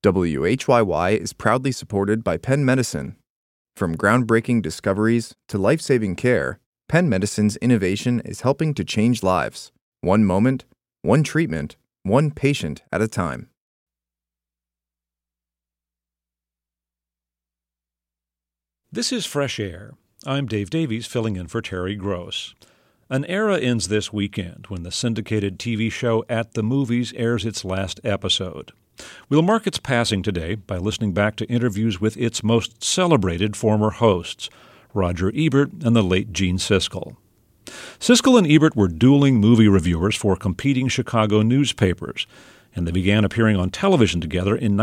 WHYY is proudly supported by Penn Medicine. From groundbreaking discoveries to life-saving care, Penn Medicine's innovation is helping to change lives, one moment, one treatment, one patient at a time. This is Fresh Air. I'm Dave Davies, filling in for Terry Gross. An era ends this weekend when the syndicated TV show At the Movies airs its last episode. We'll mark its passing today by listening back to interviews with its most celebrated former hosts, Roger Ebert and the late Gene Siskel. Siskel and Ebert were dueling movie reviewers for competing Chicago newspapers, and they began appearing on television together in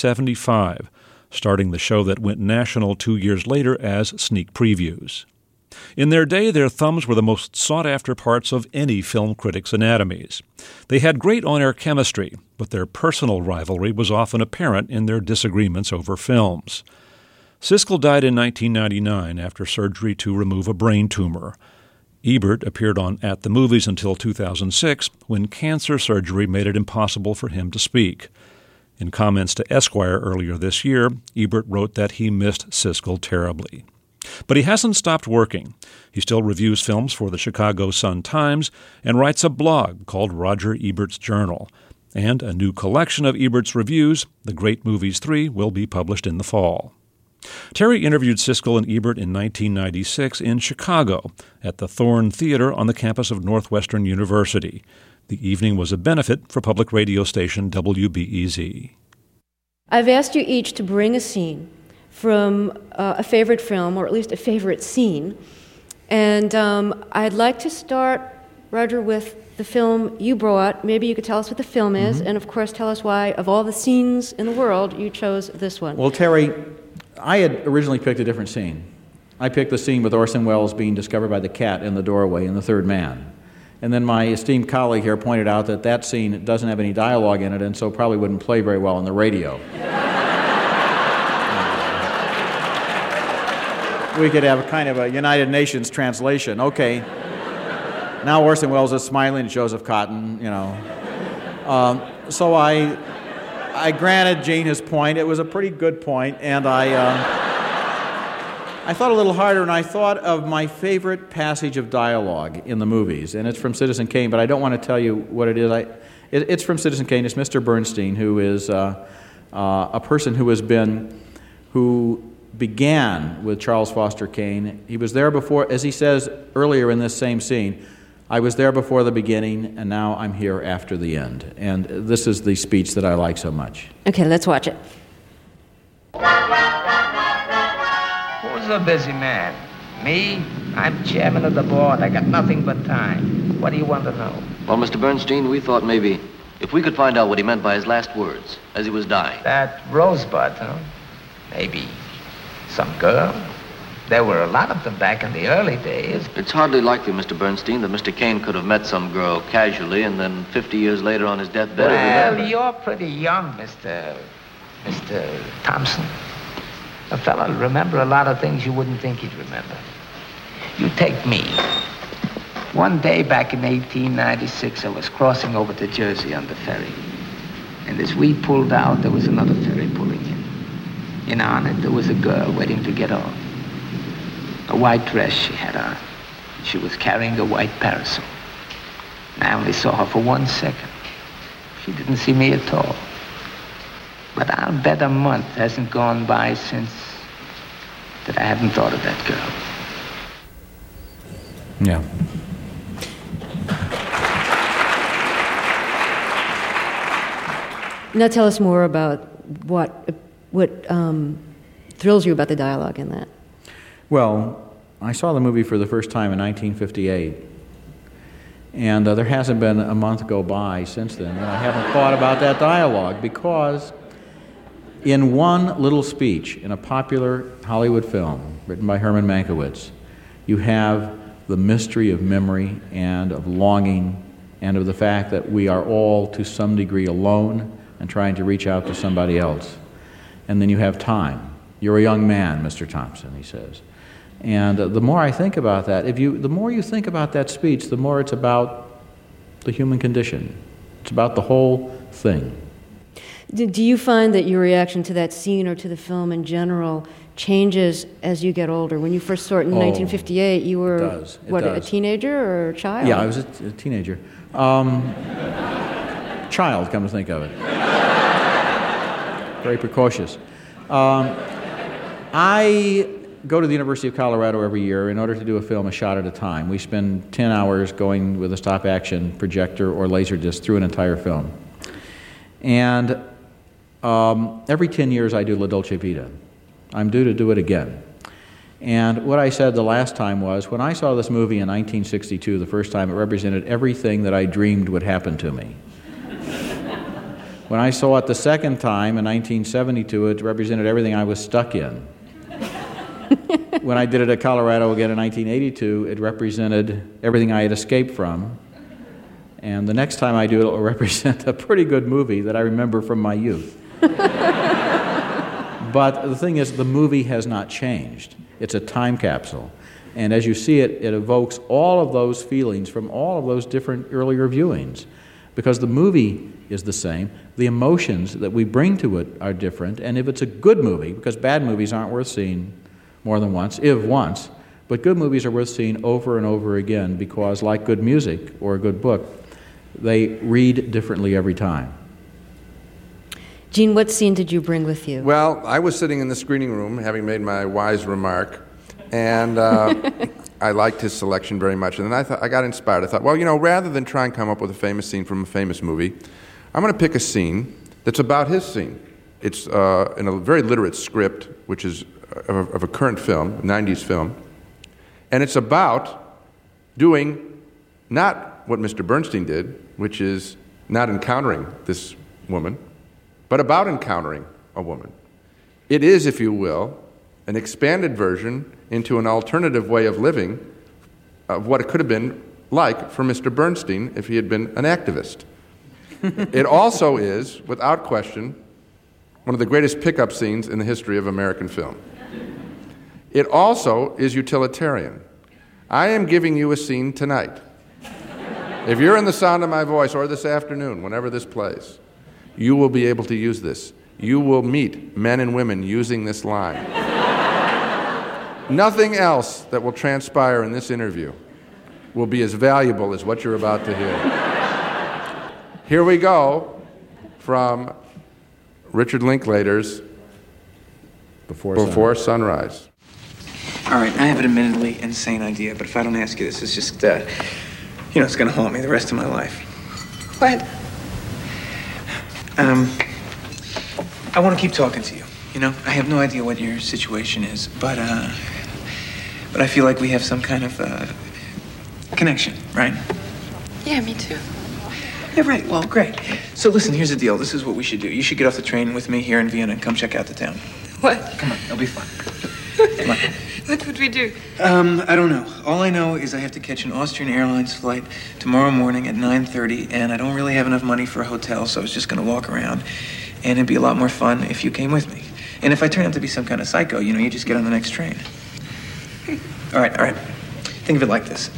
1975, starting the show that went national 2 years later as Sneak Previews. In their day, their thumbs were the most sought-after parts of any film critic's anatomies. They had great on-air chemistry, but their personal rivalry was often apparent in their disagreements over films. Siskel died in 1999 after surgery to remove a brain tumor. Ebert appeared on At the Movies until 2006, when cancer surgery made it impossible for him to speak. In comments to Esquire earlier this year, Ebert wrote that he missed Siskel terribly. But he hasn't stopped working. He still reviews films for the Chicago Sun-Times and writes a blog called Roger Ebert's Journal. And a new collection of Ebert's reviews, The Great Movies 3, will be published in the fall. Terry interviewed Siskel and Ebert in 1996 in Chicago at the Thorne Theater on the campus of Northwestern University. The evening was a benefit for public radio station WBEZ. I've asked you each to bring a scene from a favorite film, or at least a favorite scene. And I'd like to start, Roger, with the film you brought. Maybe you could tell us what the film is, and of course tell us why, of all the scenes in the world, you chose this one. Well, Terry, I had originally picked a different scene. I picked the scene with Orson Welles being discovered by the cat in the doorway in The Third Man. And then my esteemed colleague here pointed out that that scene doesn't have any dialogue in it, and so probably wouldn't play very well on the radio. We could have a kind of a United Nations translation. Okay, now Orson Welles is smiling at Joseph Cotton, you know. So I granted Gene his point. It was a pretty good point, and I thought a little harder, and I thought of my favorite passage of dialogue in the movies, and it's from Citizen Kane, but I don't want to tell you what it is. It's from Citizen Kane. It's Mr. Bernstein, who is a person who began with Charles Foster Kane. He was there before, as he says earlier in this same scene, I was there before the beginning, and now I'm here after the end. And this is the speech that I like so much. Okay, let's watch it. Who's a busy man? Me? I'm chairman of the board. I got nothing but time. What do you want to know? Well, Mr. Bernstein, we thought maybe if we could find out what he meant by his last words as he was dying. That rosebud, huh? Maybe some girl. There were a lot of them back in the early days. It's hardly likely, Mr. Bernstein, that Mr. Kane could have met some girl casually and then 50 years later on his deathbed. Well, you're pretty young, Mr. Thompson. A fella will remember a lot of things you wouldn't think he'd remember. You take me. One day back in 1896, I was crossing over to Jersey on the ferry. And as we pulled out, there was another ferry pulling in. And on it, there was a girl waiting to get on. A white dress she had on. She was carrying a white parasol. And I only saw her for 1 second. She didn't see me at all. But I'll bet a month hasn't gone by since that I haven't thought of that girl. Yeah. Now tell us more about what thrills you about the dialogue in that. Well, I saw the movie for the first time in 1958, and there hasn't been a month go by since then, and I haven't thought about that dialogue, because in one little speech in a popular Hollywood film written by Herman Mankiewicz, you have the mystery of memory and of longing and of the fact that we are all to some degree alone and trying to reach out to somebody else. And then you have time. You're a young man, Mr. Thompson, he says. And the more I think about that, the more you think about that speech, the more it's about the human condition. It's about the whole thing. Do you find that your reaction to that scene or to the film in general changes as you get older? When you first saw it in 1958, you were, a teenager or a child? Yeah, I was a teenager. Child, come to think of it. Very precocious. I go to the University of Colorado every year in order to do a film a shot at a time. We spend 10 hours going with a stop-action projector or Laserdisc through an entire film. And every 10 years I do La Dolce Vita. I'm due to do it again. And what I said the last time was, when I saw this movie in 1962 the first time, it represented everything that I dreamed would happen to me. When I saw it the second time in 1972, it represented everything I was stuck in. When I did it at Colorado again in 1982, it represented everything I had escaped from. And the next time I do it, it will represent a pretty good movie that I remember from my youth. But the thing is, the movie has not changed. It's a time capsule. And as you see it, it evokes all of those feelings from all of those different earlier viewings. Because the movie is the same, the emotions that we bring to it are different. And if it's a good movie, because bad movies aren't worth seeing more than once, if once, but good movies are worth seeing over and over again because, like good music or a good book, they read differently every time. Gene, what scene did you bring with you? Well, I was sitting in the screening room, having made my wise remark, and I liked his selection very much. And then I got inspired. I thought, well, rather than try and come up with a famous scene from a famous movie, I'm going to pick a scene that's about his scene. It's in a very literate script, which is of a current film, a 90s film, and it's about doing not what Mr. Bernstein did, which is not encountering this woman, but about encountering a woman. It is, if you will, an expanded version into an alternative way of living of what it could have been like for Mr. Bernstein if he had been an activist. It also is, without question, one of the greatest pickup scenes in the history of American film. It also is utilitarian. I am giving you a scene tonight. If you're in the sound of my voice, or this afternoon, whenever this plays, you will be able to use this. You will meet men and women using this line. Nothing else that will transpire in this interview will be as valuable as what you're about to hear. Here we go from Richard Linklater's Before Sunrise. All right, I have an admittedly insane idea, but if I don't ask you this, it's just, it's going to haunt me the rest of my life. What? I want to keep talking to you. I have no idea what your situation is, but I feel like we have some kind of connection, right? Yeah, me too. Yeah, right. Well, great. So listen, here's the deal. This is what we should do. You should get off the train with me here in Vienna and come check out the town. What? Come on, it'll be fun. Come on. What would we do? I don't know. All I know is I have to catch an Austrian Airlines flight tomorrow morning at 9:30, and I don't really have enough money for a hotel, so I was just going to walk around. And it'd be a lot more fun if you came with me. And if I turn out to be some kind of psycho, you just get on the next train. All right. Think of it like this.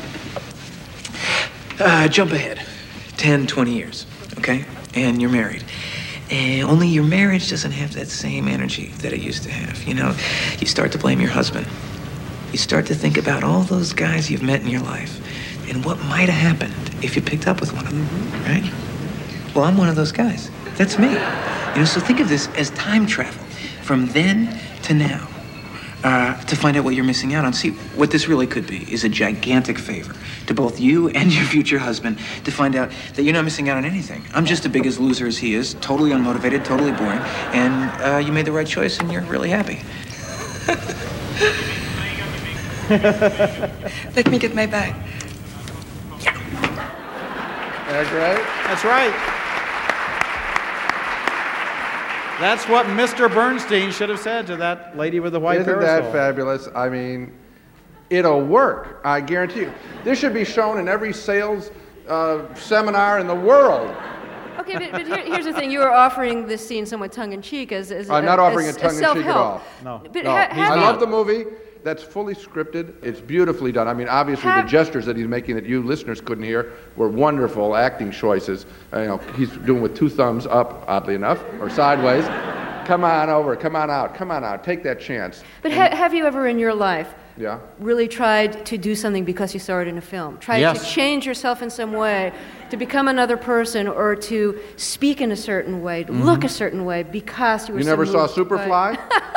Jump ahead 10, 20 years, okay? And you're married. And only your marriage doesn't have that same energy that it used to have. You start to blame your husband. You start to think about all those guys you've met in your life and what might have happened if you picked up with one of them, right? Well, I'm one of those guys. That's me. So think of this as time travel from then to now to find out what you're missing out on. See, what this really could be is a gigantic favor to both you and your future husband to find out that you're not missing out on anything. I'm just as big a loser as he is, totally unmotivated, totally boring, and you made the right choice and you're really happy. Let me get my bag. That's right. That's right. That's what Mr. Bernstein should have said to that lady with the white parasol. Isn't that fabulous? I mean, it'll work, I guarantee you. This should be shown in every sales seminar in the world. Okay, but here's the thing. You are offering this scene somewhat tongue-in-cheek as I'm not offering it tongue-in-cheek at all. No. But No, I love the movie, That's fully scripted. It's beautifully done. I mean, obviously the gestures that he's making that you listeners couldn't hear were wonderful acting choices. He's doing with 2 thumbs up, oddly enough, or sideways. Come on over, come on out, take that chance. But have you ever in your life Yeah. really tried to do something because you saw it in a film? Tried to change yourself in some way, to become another person, or to speak in a certain way, to look a certain way because you were You so never saw moved Superfly?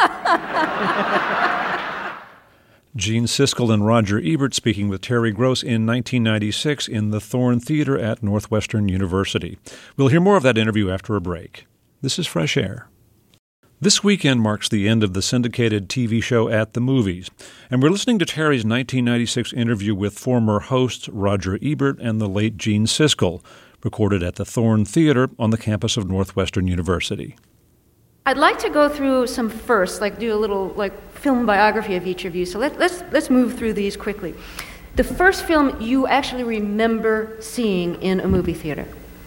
Gene Siskel and Roger Ebert speaking with Terry Gross in 1996 in the Thorne Theater at Northwestern University. We'll hear more of that interview after a break. This is Fresh Air. This weekend marks the end of the syndicated TV show At the Movies, and we're listening to Terry's 1996 interview with former hosts Roger Ebert and the late Gene Siskel, recorded at the Thorne Theater on the campus of Northwestern University. I'd like to go through some first, do a little film biography of each of you. So let's move through these quickly. The first film you actually remember seeing in a movie theater.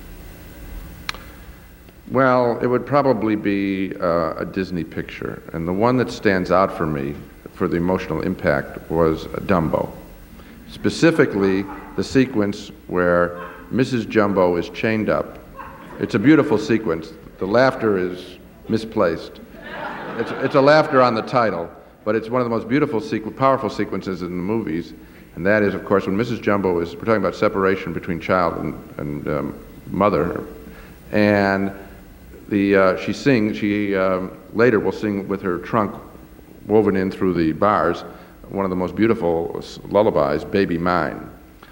Well, it would probably be a Disney picture. And the one that stands out for me for the emotional impact was Dumbo. Specifically, the sequence where Mrs. Jumbo is chained up. It's a beautiful sequence. The laughter is misplaced. It's a laughter on the title, but it's one of the most beautiful, powerful sequences in the movies. And that is, of course, when Mrs. Jumbo we're talking about separation between child and mother. And she later will sing with her trunk woven in through the bars, one of the most beautiful lullabies, Baby Mine.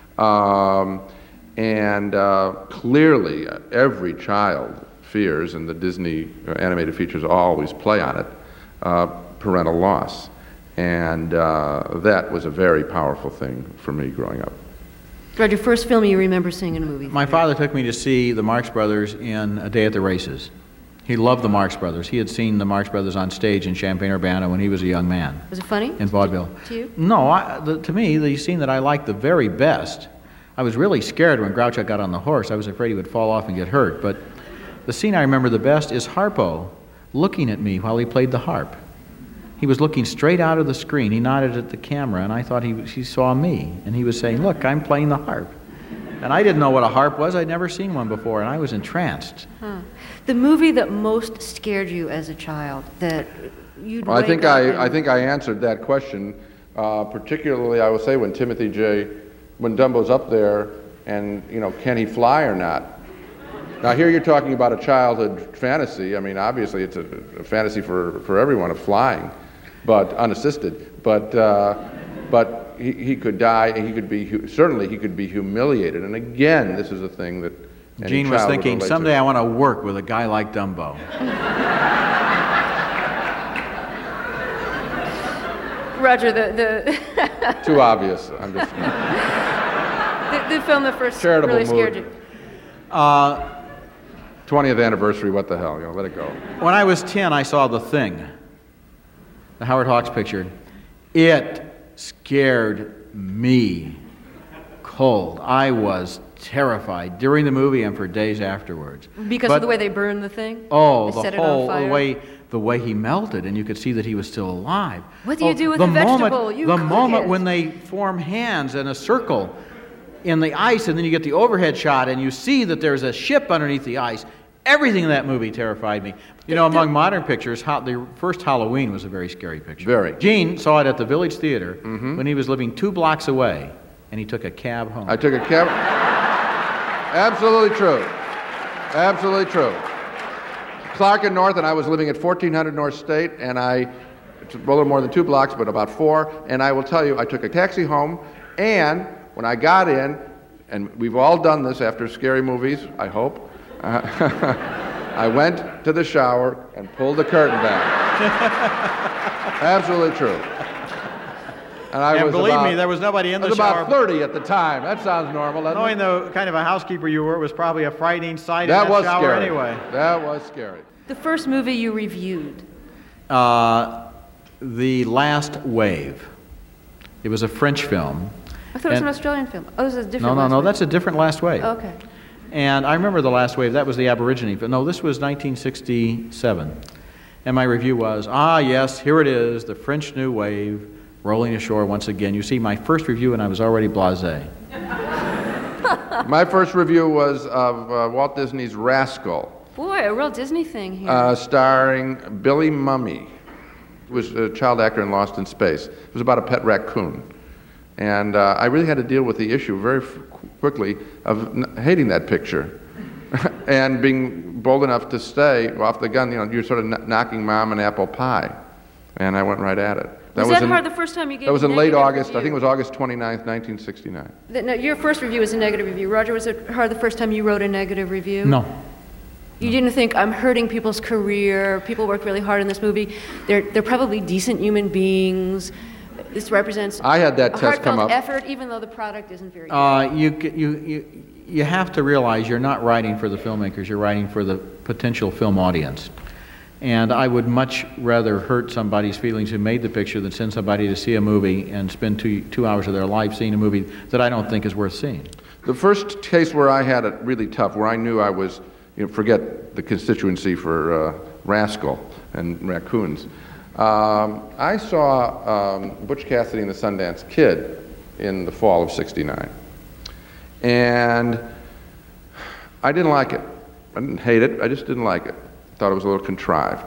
Clearly, every child fears, and the Disney animated features always play on it, parental loss. And that was a very powerful thing for me growing up. Roger, first film you remember seeing in a movie? My father took me to see the Marx Brothers in A Day at the Races. He loved the Marx Brothers. He had seen the Marx Brothers on stage in Champaign-Urbana when he was a young man. Was it funny? In vaudeville. To you? No, to me, the scene that I liked the very best, I was really scared when Groucho got on the horse. I was afraid he would fall off and get hurt. But the scene I remember the best is Harpo looking at me while he played the harp. He was looking straight out of the screen. He nodded at the camera, and I thought he saw me. And he was saying, "Look, I'm playing the harp." And I didn't know what a harp was. I'd never seen one before, and I was entranced. Huh. The movie that most scared you as a child, that you'd I think I answered that question, particularly I would say when when Dumbo's up there and, can he fly or not? Now here you're talking about a childhood fantasy. I mean, obviously it's a fantasy for everyone of flying, but unassisted. But he could die, and he could be humiliated. And again, this is a thing that Gene was thinking, someday I want to work with a guy like Dumbo. Roger, the too obvious. I'm just the film that first charitable really scared you. 20th anniversary. What the hell? Let it go. When I was 10, I saw The Thing, the Howard Hawks picture. It scared me cold. I was terrified during the movie and for days afterwards. Because of the way they burned the thing? Oh, they set it on fire? the way he melted, and you could see that he was still alive. What do you do with a vegetable? The moment when they form hands in a circle in the ice, and then you get the overhead shot, and you see that there's a ship underneath the ice. Everything in that movie terrified me. Among modern pictures, the first Halloween was a very scary picture. Very. Gene saw it at the Village Theater when he was living 2 blocks away, and he took a cab home. I took a cab. Absolutely true. Absolutely true. Clark and North, and I was living at 1400 North State, and it's a little more than 2 blocks, but about 4, and I will tell you, I took a taxi home, and when I got in, and we've all done this after scary movies, I hope, I went to the shower and pulled the curtain back. Absolutely true. And believe me, there was nobody in the shower. I was about 30 at the time. That sounds normal, doesn't it? Knowing the kind of a housekeeper you were, it was probably a frightening sight in that shower scary. Anyway. That was scary. The first movie you reviewed? The Last Wave. It was a French film. I thought it was an Australian film. Oh, this is a different No, that's a different Last Wave. Oh, okay. And I remember The Last Wave. That was the Aborigine film. No, this was 1967. And my review was, yes, here it is, the French New Wave, rolling ashore once again. You see, my first review and I was already blasé. My first review was of Walt Disney's Rascal. Boy, a real Disney thing here. Starring Billy Mumy, who was a child actor in Lost in Space. It was about a pet raccoon. And I really had to deal with the issue very quickly of hating that picture and being bold enough to stay off the gun. You know, you're sort of knocking Mom an apple pie. And I went right at it. Was that hard the first time you gave That was a in late negative August. review? I think it was August 29th, 1969. No, your first review was a negative review. Roger, was it hard the first time you wrote a negative review? No. You didn't think, I'm hurting people's career, people worked really hard in this movie, they're probably decent human beings, this represents I had that a test come heartfelt up. effort, even though the product isn't very good. You have to realize you're not writing for the filmmakers, you're writing for the potential film audience. And I would much rather hurt somebody's feelings who made the picture than send somebody to see a movie and spend two hours of their life seeing a movie that I don't think is worth seeing. The first case where I had it really tough, where I knew I was, forget the constituency for Rascal and raccoons. I saw Butch Cassidy and the Sundance Kid in the fall of '69. And I didn't like it. I didn't hate it, I just didn't like it. Thought it was a little contrived.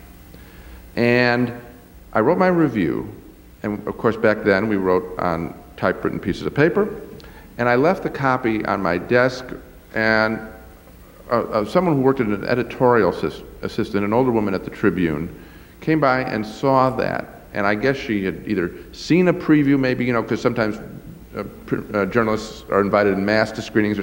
And I wrote my review, and of course back then we wrote on typewritten pieces of paper, and I left the copy on my desk, and someone who worked as an editorial assistant, an older woman at the Tribune, came by and saw that, and I guess she had either seen a preview maybe, because sometimes journalists are invited en masse to screenings, or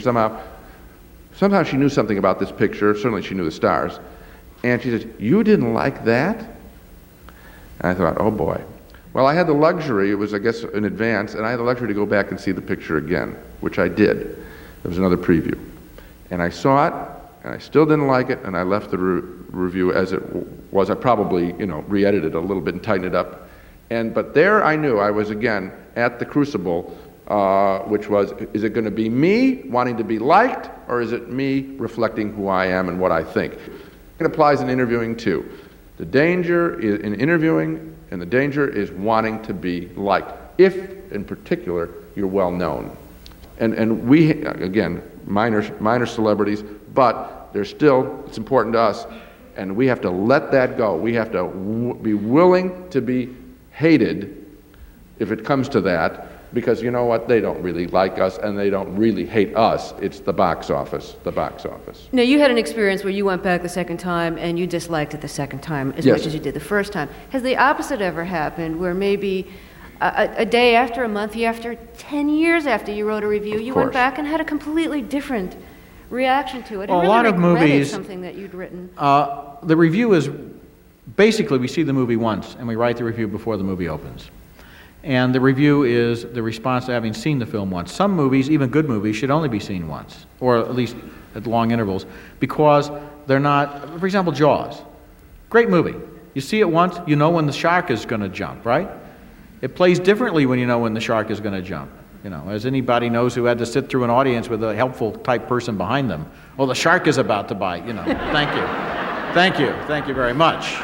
somehow she knew something about this picture, certainly she knew the stars. And she said, "You didn't like that?" And I thought, oh boy. Well, I had the luxury, it was I guess in advance, and I had the luxury to go back and see the picture again, which I did. There was another preview. And I saw it, and I still didn't like it, and I left the review as it was. I probably, re-edited it a little bit and tightened it up. But there I knew I was again at the crucible, which was, is it going to be me wanting to be liked, or is it me reflecting who I am and what I think? It applies in interviewing too. The danger is in interviewing, and the danger is wanting to be liked, if in particular you're well known. And we, again, minor celebrities, but they're still, it's important to us, and we have to let that go. We have to be willing to be hated if it comes to that, because you know what, they don't really like us and they don't really hate us. It's the box office. Now, you had an experience where you went back the second time and you disliked it the second time as Yes. much as you did the first time. Has the opposite ever happened, where maybe a day after, a month after, 10 years after you wrote a review, you went course. back and had a completely different reaction to it? Well, And a lot really of regretted movies- something that you'd written. The review is, basically we see the movie once and we write the review before the movie opens. And the review is the response to having seen the film once. Some movies, even good movies, should only be seen once, or at least at long intervals, because they're not, for example, Jaws. Great movie. You see it once, you know when the shark is going to jump, right? It plays differently when you know when the shark is going to jump. As anybody knows who had to sit through an audience with a helpful type person behind them. Oh, the shark is about to bite, Thank you. Thank you very much.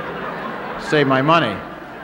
Save my money.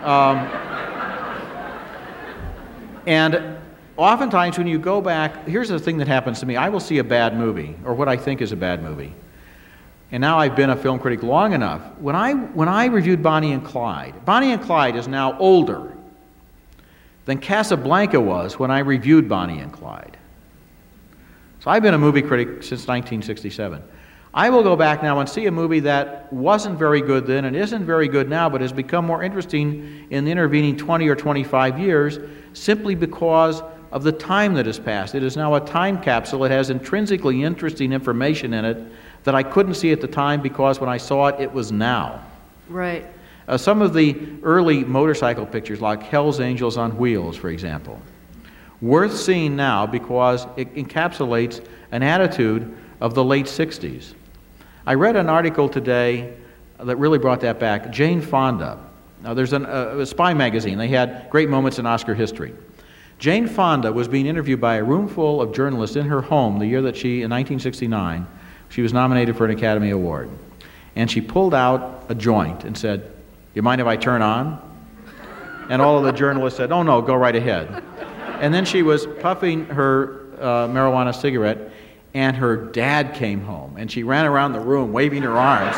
And oftentimes when you go back, here's the thing that happens to me. I will see a bad movie, or what I think is a bad movie. And now I've been a film critic long enough. When I reviewed Bonnie and Clyde is now older than Casablanca was when I reviewed Bonnie and Clyde. So I've been a movie critic since 1967. I will go back now and see a movie that wasn't very good then and isn't very good now, but has become more interesting in the intervening 20 or 25 years, simply because of the time that has passed. It is now a time capsule. It has intrinsically interesting information in it that I couldn't see at the time, because when I saw it, it was now. Right. Some of the early motorcycle pictures, like Hell's Angels on Wheels, for example, worth seeing now because it encapsulates an attitude of the late 60s. I read an article today that really brought that back. Jane Fonda. Now, there's a Spy magazine. They had great moments in Oscar history. Jane Fonda was being interviewed by a room full of journalists in her home the year that in 1969, she was nominated for an Academy Award. And she pulled out a joint and said, "Do you mind if I turn on?" And all of the journalists said, "Oh no, go right ahead." And then she was puffing her marijuana cigarette, and her dad came home, and she ran around the room waving her arms.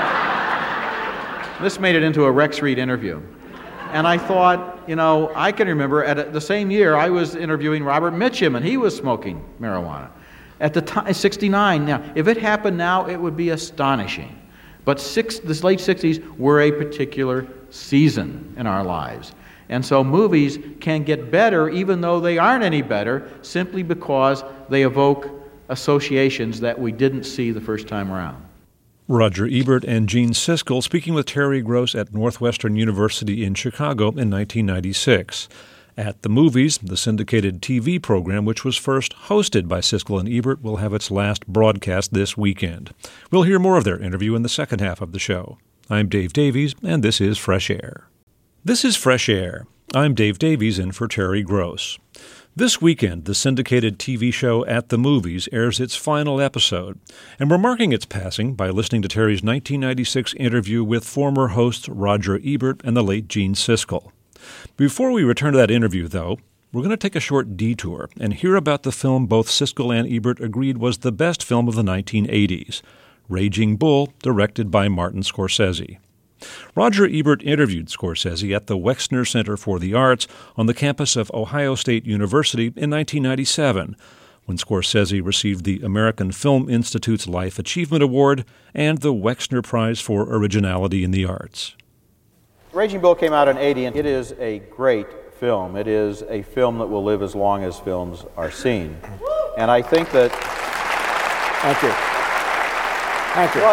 This made it into a Rex Reed interview. And I thought, I can remember at the same year I was interviewing Robert Mitchum, and he was smoking marijuana. At the time, 69. Now, if it happened now, it would be astonishing. But the late 60s were a particular season in our lives. And so movies can get better even though they aren't any better, simply because they evoke associations that we didn't see the first time around. Roger Ebert and Gene Siskel speaking with Terry Gross at Northwestern University in Chicago in 1996. At the Movies, the syndicated TV program, which was first hosted by Siskel and Ebert, will have its last broadcast this weekend. We'll hear more of their interview in the second half of the show. I'm Dave Davies, and this is Fresh Air. This is Fresh Air. I'm Dave Davies in for Terry Gross. This weekend, the syndicated TV show At the Movies airs its final episode, and we're marking its passing by listening to Terry's 1996 interview with former hosts Roger Ebert and the late Gene Siskel. Before we return to that interview, though, we're going to take a short detour and hear about the film both Siskel and Ebert agreed was the best film of the 1980s, Raging Bull, directed by Martin Scorsese. Roger Ebert interviewed Scorsese at the Wexner Center for the Arts on the campus of Ohio State University in 1997, when Scorsese received the American Film Institute's Life Achievement Award and the Wexner Prize for Originality in the Arts. Raging Bull came out in '80, and it is a great film. It is a film that will live as long as films are seen. And I think that... Thank you. Thank you.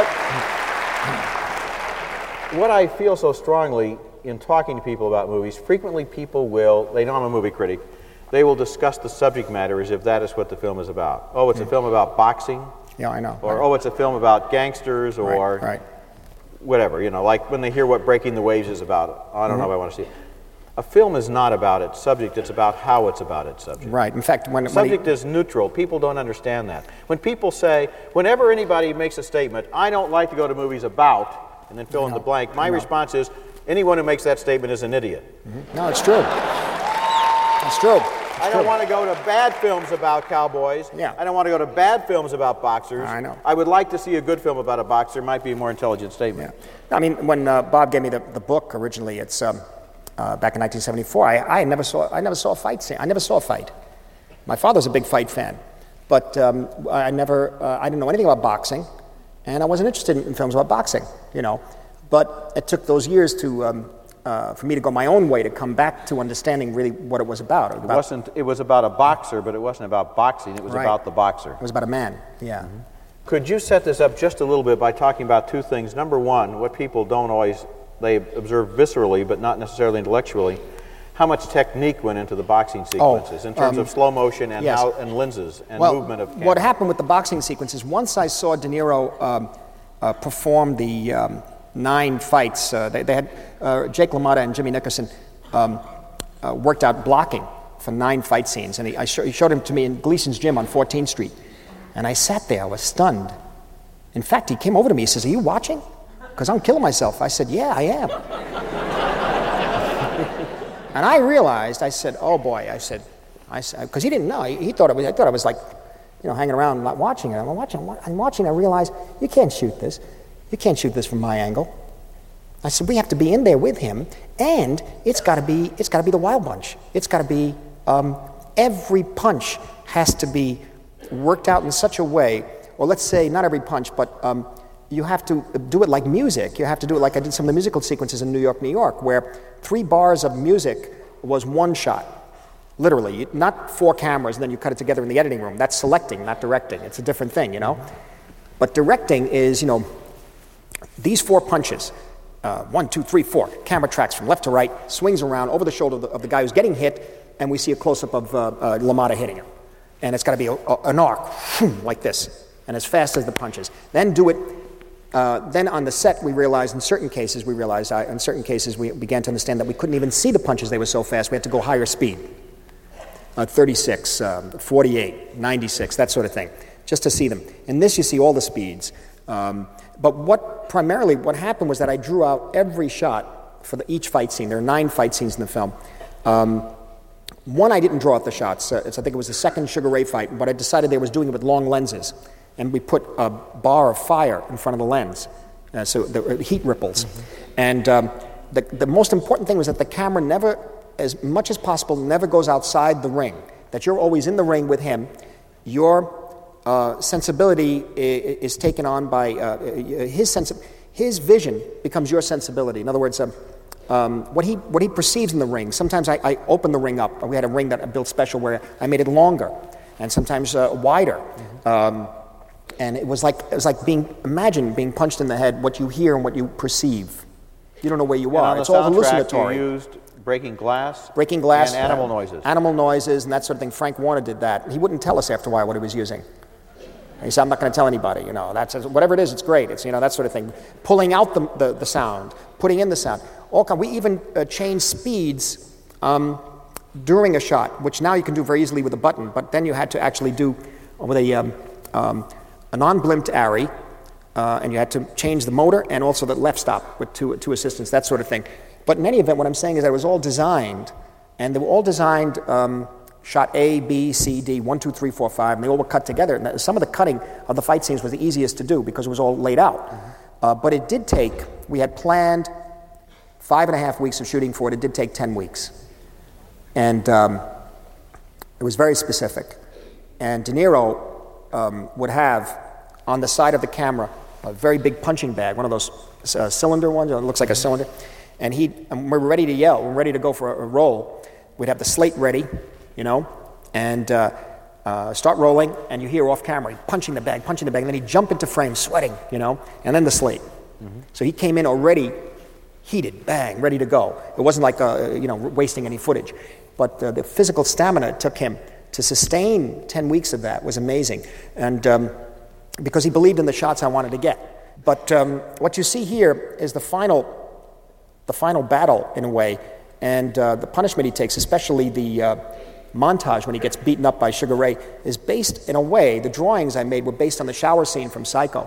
What I feel so strongly in talking to people about movies, frequently people they know I'm a movie critic, they will discuss the subject matter as if that is what the film is about. Oh, it's a film about boxing? Yeah, I know. Or, oh, it's a film about gangsters, or right. Whatever, like when they hear what Breaking the Waves is about. I don't know if I want to see it. A film is not about its subject, it's about how it's about its subject. Right. In fact, when subject is neutral. People don't understand that. When people say, whenever anybody makes a statement, I don't like to go to movies about, and then fill in the blank, my response is, anyone who makes that statement is an idiot. Mm-hmm. No, it's true. It's true. I don't want to go to bad films about cowboys. Yeah. I don't want to go to bad films about boxers. I know. I would like to see a good film about a boxer. It might be a more intelligent statement. Yeah. I mean, when Bob gave me the book originally, it's back in 1974. I never saw a fight scene. I never saw a fight. My father's a big fight fan, but I didn't know anything about boxing, and I wasn't interested in films about boxing. But it took those years for me to go my own way to come back to understanding really what it was about. It was about a boxer, but it wasn't about boxing. It was about the boxer. It was about a man. Yeah. Mm-hmm. Could you set this up just a little bit by talking about two things? Number one, what people don't always, they observe viscerally, but not necessarily intellectually, how much technique went into the boxing sequences in terms of slow motion and and lenses and movement of camera? What happened with the boxing sequences, once I saw De Niro perform the 9 fights, they had Jake LaMotta and Jimmy Nickerson worked out blocking for 9 fight scenes, and he showed him to me in Gleason's gym on 14th Street. And I sat there, I was stunned. In fact, he came over to me, he says, "Are you watching? Because I'm killing myself." I said, "Yeah, I am." And I realized, I said, "Oh boy," I said, because he didn't know. He thought I was like, hanging around not watching it. I'm watching. I realized, you can't shoot this. You can't shoot this from my angle. I said, we have to be in there with him, and it's got to be the Wild Bunch. It's got to be every punch has to be worked out in such a way, or let's say not every punch, but you have to do it like music. You have to do it like I did some of the musical sequences in New York, where 3 bars of music was 1 shot. Literally, not 4 cameras, and then you cut it together in the editing room. That's selecting, not directing. It's a different thing, But directing is, these 4 punches, 1, 2, 3, 4, camera tracks from left to right, swings around over the shoulder of the guy who's getting hit, and we see a close-up of LaMotta hitting him. And it's got to be an arc, like this, and as fast as the punches. Then do it. Then on the set, we realized in certain cases we began to understand that we couldn't even see the punches. They were so fast. We had to go higher speed, 36, 48, 96, that sort of thing, just to see them. In this, you see all the speeds. But what happened was that I drew out every shot each fight scene. There are 9 fight scenes in the film. One I didn't draw out the shots. I think it was the second Sugar Ray fight, but I decided they was doing it with long lenses. And we put a bar of fire in front of the lens, so the heat ripples. And the most important thing was that the camera never, as much as possible, never goes outside the ring, that you're always in the ring with him. Your sensibility is taken on by his vision becomes your sensibility. In other words, what he perceives in the ring. Sometimes I open the ring up. We had a ring that I built special where I made it longer, and sometimes wider. And it was like imagine being punched in the head. What you hear and what you perceive. You don't know where you are. On it's the all hallucinatory. You used breaking glass, and animal noises. Animal noises and that sort of thing. Frank Warner did that. He wouldn't tell us after a while what he was using. He said, "I'm not going to tell anybody. That's whatever it is. It's great. It's that sort of thing. Pulling out the sound, putting in the sound. We even changed speeds during a shot, which now you can do very easily with a button. But then you had to actually do with a non-blimped ARRI, and you had to change the motor and also the left stop with two assistants, that sort of thing. But in any event, what I'm saying is that it was all designed, and they were all designed. Shot A, B, C, D, 1, 2, 3, 4, 5, and they all were cut together. And some of the cutting of the fight scenes was the easiest to do because it was all laid out. But it did take, we had planned 5.5 weeks of shooting for it. It did take 10 weeks. And it was very specific. And De Niro would have on the side of the camera a very big punching bag, one of those cylinder ones, it looks like a cylinder. And we're ready to yell, we're ready to go for a roll. We'd have the slate ready, and start rolling, and you hear off camera, punching the bag, and then he'd jump into frame, sweating, and then the slate. So he came in already heated, bang, ready to go. It wasn't like, wasting any footage. But the physical stamina it took him to sustain 10 weeks of that was amazing. And because he believed in the shots I wanted to get. But what you see here is the final battle, in a way, and the punishment he takes, especially the montage when he gets beaten up by Sugar Ray, is based, in a way, the drawings I made were based on the shower scene from Psycho.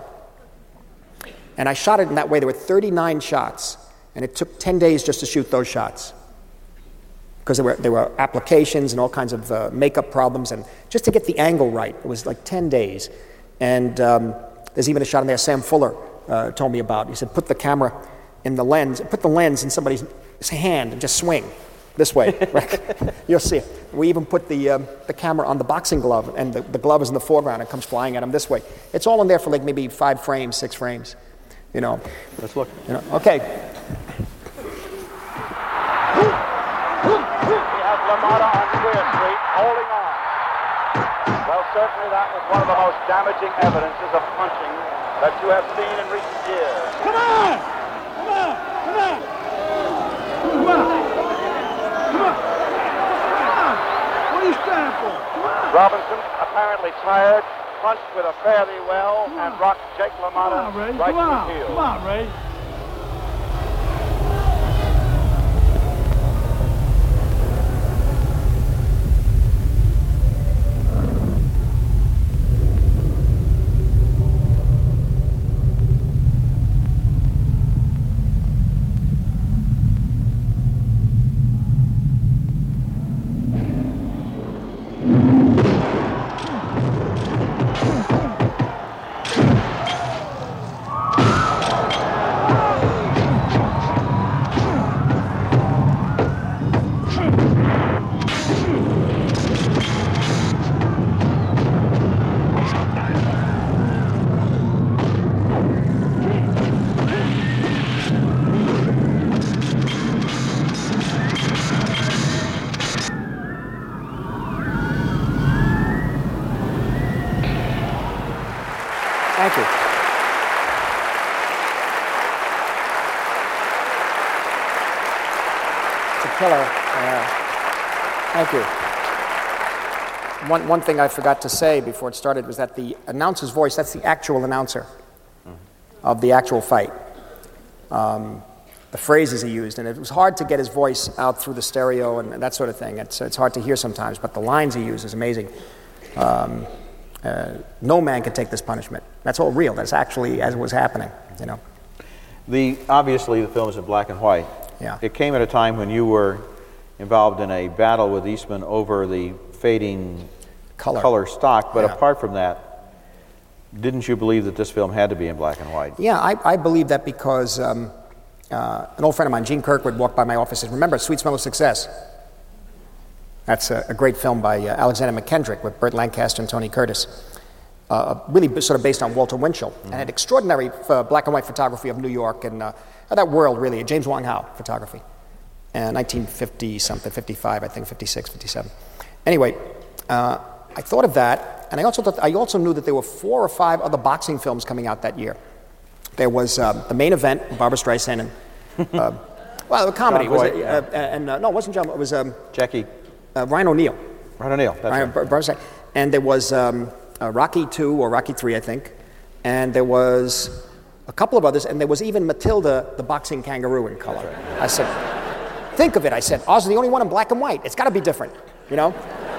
And I shot it in that way. There were 39 shots, and it took 10 days just to shoot those shots. Because there were applications and all kinds of makeup problems, and just to get the angle right, it was like 10 days. And there's even a shot in there Sam Fuller told me about. He said, put the camera in the lens, put the lens in somebody's hand and just swing this way. Right? You'll see it. We even put the camera on the boxing glove, and the glove is in the foreground and comes flying at him this way. It's all in there for like maybe 5 frames, 6 frames. Let's look. Okay. LaMotta on Square Street, holding on. Well, certainly that was one of the most damaging evidences of punching that you have seen in recent years. Come on! Come on! Come on! Come on! Come on! What are you standing for? Come on! Robinson, apparently tired, punched with a fairly well and rocked Jake LaMotta right to the heel. Come on, Ray. Thank you. It's a killer. Thank you. One thing I forgot to say before it started was that the announcer's voice, that's the actual announcer of the actual fight. The phrases he used, and it was hard to get his voice out through the stereo and that sort of thing. It's hard to hear sometimes, but the lines he used is amazing. No man can take this punishment. That's all real. That's actually as it was happening, Obviously, the film is in black and white. Yeah. It came at a time when you were involved in a battle with Eastman over the fading color stock, but apart from that, didn't you believe that this film had to be in black and white? Yeah, I believe that because an old friend of mine, Gene Kirkwood, walked by my office and said, remember Sweet Smell of Success? That's a great film by Alexander McKendrick with Burt Lancaster and Tony Curtis. Really sort of based on Walter Winchell, and had extraordinary black and white photography of New York and that world, really, James Wong Howe photography. 1950-something, 55, I think, 56, 57. Anyway, I thought of that, and I also knew that there were 4 or 5 other boxing films coming out that year. There was The Main Event, Barbra Streisand, and, well, a comedy. John Voight, No, it wasn't John, it was... Jackie. Ryan O'Neal. Ryan O'Neal, that's right. And there was Rocky II or Rocky III, I think, and there was a couple of others, and there was even Matilda, the boxing kangaroo in color. Right. I said, think of it, I said, Oz is the only one in black and white. It's got to be different, you know?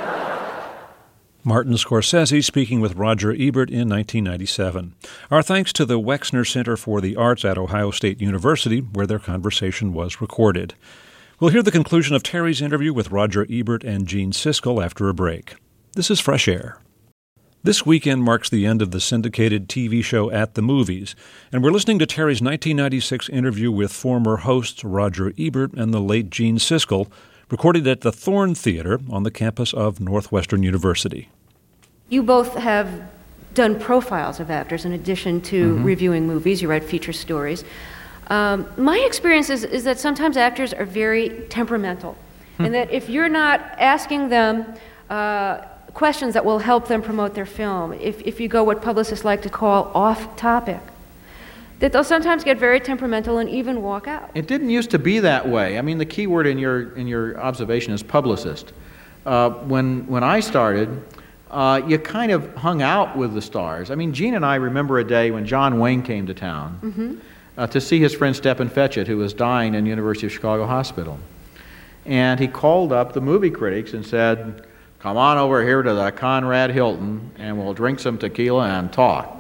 Martin Scorsese speaking with Roger Ebert in 1997. Our thanks to the Wexner Center for the Arts at Ohio State University, where their conversation was recorded. We'll hear the conclusion of Terry's interview with Roger Ebert and Gene Siskel after a break. This is Fresh Air. This weekend marks the end of the syndicated TV show At the Movies, and we're listening to Terry's 1996 interview with former hosts Roger Ebert and the late Gene Siskel, recorded at the Thorne Theater on the campus of Northwestern University. You both have done profiles of actors in addition to reviewing movies. You write feature stories. My experience is that sometimes actors are very temperamental, and that if you're not asking them questions that will help them promote their film, if you go what publicists like to call off topic, that they'll sometimes get very temperamental and even walk out. It didn't used to be that way. I mean, the key word in your observation is publicist. When I started, you kind of hung out with the stars. I mean, Gene and I remember a day when John Wayne came to town to see his friend Stephen Fetchit, who was dying in University of Chicago Hospital. And he called up the movie critics and said, come on over here to the Conrad Hilton and we'll drink some tequila and talk.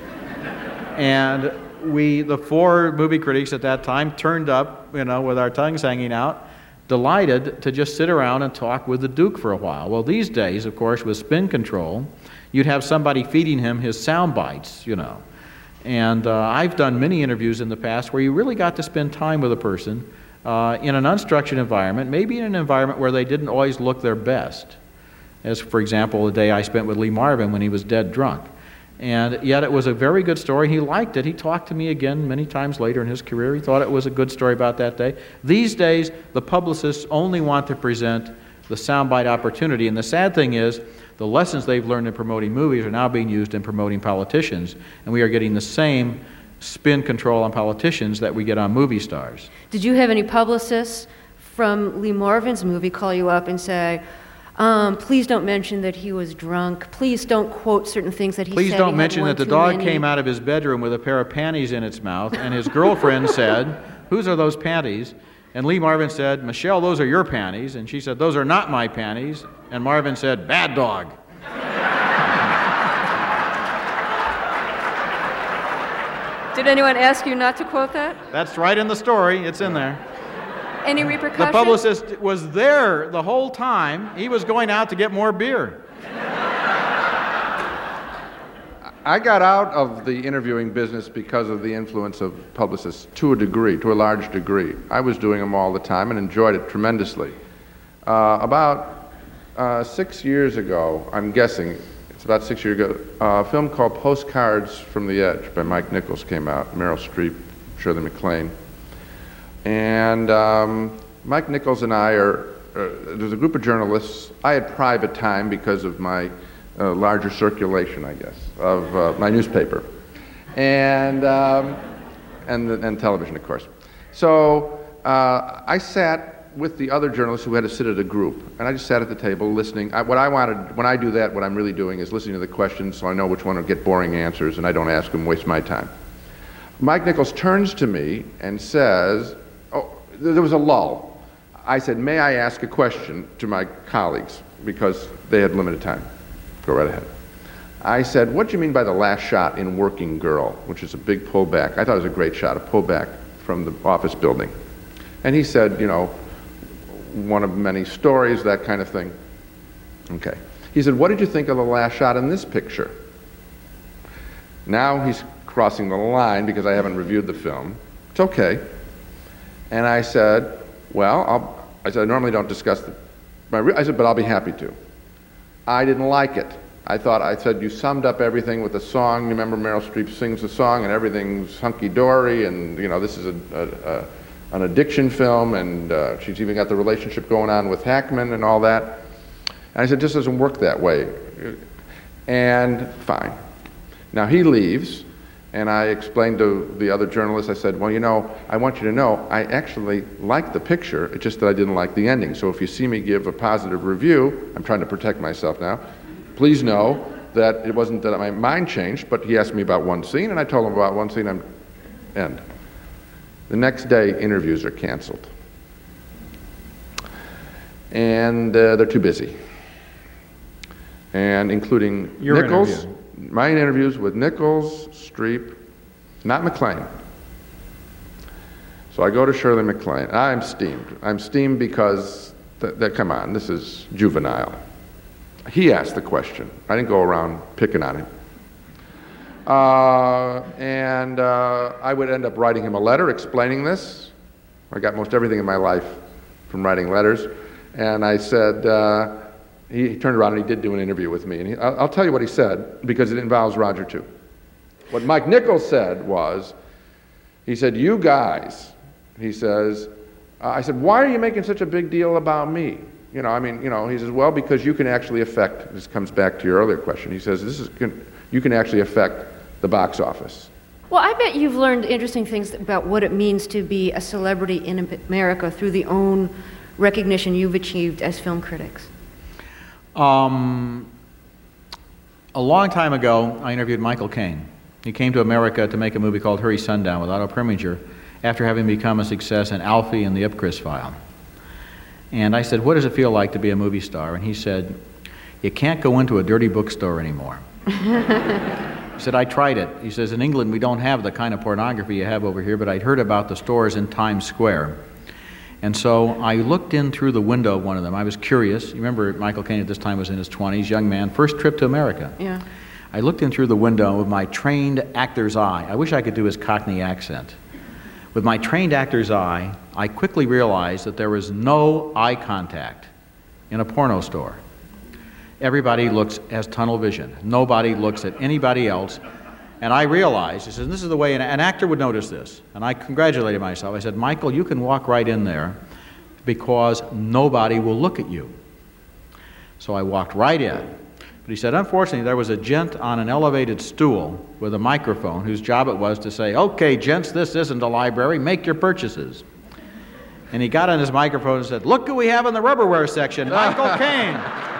And the 4 movie critics at that time turned up, with our tongues hanging out, delighted to just sit around and talk with the Duke for a while. Well, these days, of course, with Spin Control, you'd have somebody feeding him his sound bites, And I've done many interviews in the past where you really got to spend time with a person in an unstructured environment, maybe in an environment where they didn't always look their best. As, for example, the day I spent with Lee Marvin when he was dead drunk. And yet it was a very good story. He liked it. He talked to me again many times later in his career. He thought it was a good story about that day. These days, the publicists only want to present the soundbite opportunity. And the sad thing is, the lessons they've learned in promoting movies are now being used in promoting politicians. And we are getting the same spin control on politicians that we get on movie stars. Did you have any publicists from Lee Marvin's movie call you up and say, please don't mention that he was drunk. Please don't quote certain things that he said. Please don't mention that the dog came out of his bedroom with a pair of panties in its mouth, and his girlfriend said, whose are those panties? And Lee Marvin said, Michelle, those are your panties. And she said, those are not my panties. And Marvin said, bad dog. Did anyone ask you not to quote that? That's right in the story. It's in there. Any repercussions? The publicist was there the whole time. He was going out to get more beer. I got out of the interviewing business because of the influence of publicists to a large degree. I was doing them all the time and enjoyed it tremendously. About 6 years ago, I'm guessing, it's about 6 years ago, a film called Postcards from the Edge by Mike Nichols came out, Meryl Streep, Shirley MacLaine. And Mike Nichols and I there's a group of journalists. I had private time because of my larger circulation, I guess, of my newspaper. And television, of course. So I sat with the other journalists who had to sit at a group, and I just sat at the table listening. What I wanted, when I do that, what I'm really doing is listening to the questions so I know which one will get boring answers and I don't ask them, waste my time. Mike Nichols turns to me and says, there was a lull. I said, may I ask a question to my colleagues, because they had limited time. Go right ahead. I said, what do you mean by the last shot in Working Girl, which is a big pullback? I thought it was a great shot, a pullback from the office building. And he said, you know, one of many stories, that kind of thing. Okay. He said, what did you think of the last shot in this picture? Now he's crossing the line because I haven't reviewed the film. It's okay. And I said, well, I normally don't discuss I said, but I'll be happy to. I didn't like it. I said, you summed up everything with the song. You remember Meryl Streep sings the song and everything's hunky-dory and, you know, this is an addiction film and she's even got the relationship going on with Hackman and all that. And I said, it just doesn't work that way. And fine. Now he leaves and I explained to the other journalists, I said, well, you know, I want you to know I actually like the picture, it's just that I didn't like the ending. So if you see me give a positive review, I'm trying to protect myself now, please know that it wasn't that my mind changed, but he asked me about one scene, and I told him about one scene, end. The next day, interviews are canceled. And they're too busy. And including Your Nichols, interview. my interviews with Nichols, Streep, not MacLaine. So I go to Shirley MacLaine. I'm steamed. I'm steamed because, come on, this is juvenile. He asked the question. I didn't go around picking on him. I would end up writing him a letter explaining this. I got most everything in my life from writing letters. And I said, he turned around and he did do an interview with me. And I'll tell you what he said, because it involves Roger too. What Mike Nichols said was, he said, you guys, he says, I said, why are you making such a big deal about me? You know, I mean, you know, he says, well, because you can actually affect, this comes back to your earlier question, he says, you can actually affect the box office. Well, I bet you've learned interesting things about what it means to be a celebrity in America through the own recognition you've achieved as film critics. A long time ago, I interviewed Michael Caine. He came to America to make a movie called Hurry Sundown with Otto Preminger after having become a success in Alfie and the Ipcress File. And I said, what does it feel like to be a movie star? And he said, you can't go into a dirty bookstore anymore. He said, I tried it. He says, in England we don't have the kind of pornography you have over here, but I'd heard about the stores in Times Square. And so I looked in through the window of one of them. I was curious. You remember Michael Caine at this time was in his 20s, young man, first trip to America. Yeah. I looked in through the window with my trained actor's eye. I wish I could do his Cockney accent. With my trained actor's eye, I quickly realized that there was no eye contact in a porno store. Everybody has tunnel vision. Nobody looks at anybody else. And I realized, he says, this is the way an actor would notice this. And I congratulated myself. I said, Michael, you can walk right in there because nobody will look at you. So I walked right in. But he said, unfortunately, there was a gent on an elevated stool with a microphone whose job it was to say, okay, gents, this isn't a library, make your purchases. And he got on his microphone and said, look who we have in the rubberware section, Michael Caine.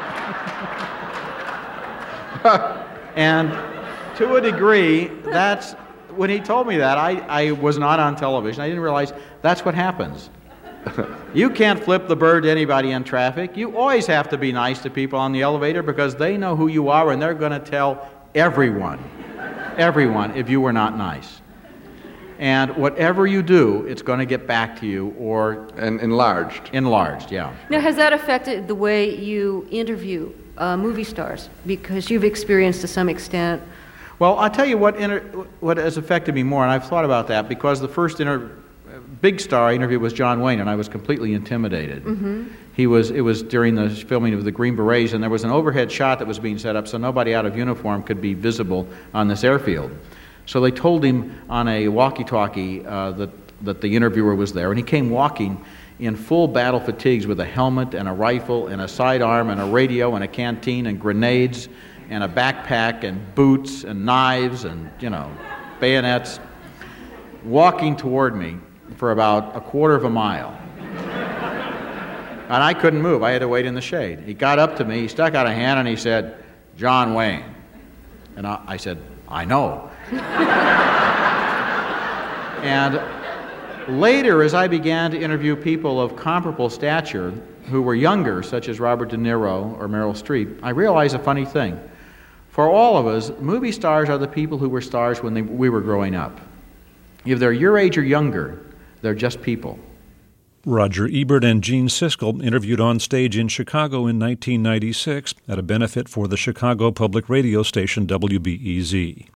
And to a degree, that's, when he told me that, I was not on television. I didn't realize that's what happens. You can't flip the bird to anybody in traffic. You always have to be nice to people on the elevator because they know who you are and they're going to tell everyone if you were not nice. And whatever you do, it's going to get back to you or... And enlarged. Enlarged, yeah. Now, has that affected the way you interview movie stars? Because you've experienced to some extent... Well, I'll tell you what has affected me more, and I've thought about that, because the first big star interview was John Wayne, and I was completely intimidated. Mm-hmm. It was during the filming of the Green Berets, and there was an overhead shot that was being set up so nobody out of uniform could be visible on this airfield. So they told him on a walkie-talkie that the interviewer was there, and he came walking in full battle fatigues with a helmet and a rifle and a sidearm and a radio and a canteen and grenades and a backpack and boots and knives and, bayonets, walking toward me for about a quarter of a mile. And I couldn't move. I had to wait in the shade. He got up to me, he stuck out a hand, and he said, John Wayne. And I said, I know. And later, as I began to interview people of comparable stature who were younger, such as Robert De Niro or Meryl Streep, I realized a funny thing. For all of us, movie stars are the people who were stars when we were growing up. If they're your age or younger, they're just people. Roger Ebert and Gene Siskel interviewed on stage in Chicago in 1996 at a benefit for the Chicago public radio station WBEZ.